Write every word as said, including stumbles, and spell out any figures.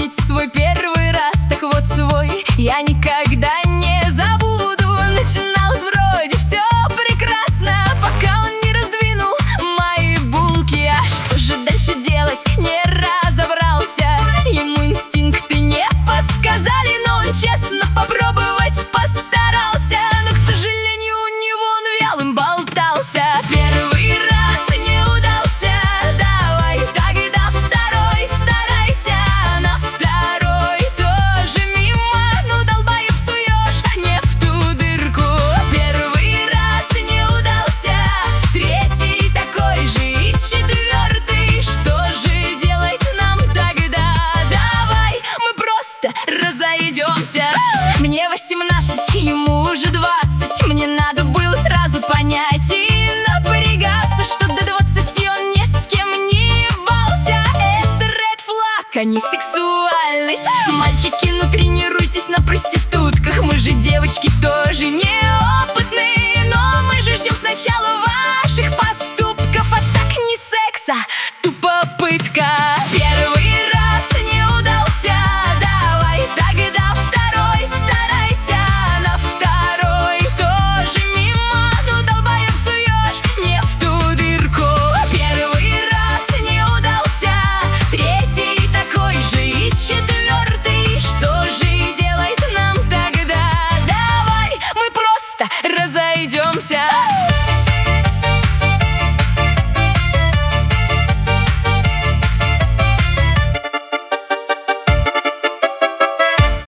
вспомнить свой первый раз. Так вот свой я никогда не забуду. Начиналось вроде все прекрасно, пока он не раздвинул мои булки. А что же дальше делать, не разобрался. Ему инстинкты не подсказали, но он честно попробовать постарался. Но, к сожалению, у него он вялым болтался. Первый раз не удался, давай тогда второй старайся. На второй тоже мимо, ну долбоеб суешь не в ту дырку. Первый раз не удался, третий такой же и четвертый. Что же делать нам тогда? Давай мы просто разойдемся. Мне восемнадцать, ему уже двадцать. Мне надо было сразу понять и напрягаться, что до двадцати он ни с кем не ебался. Это ред флаг, а не сексуальность. Мальчики, ну тренируйтесь на проститутках. Мы же девочки тоже неопытные, но мы же ждем сначала ваших поступков, а так ни секса,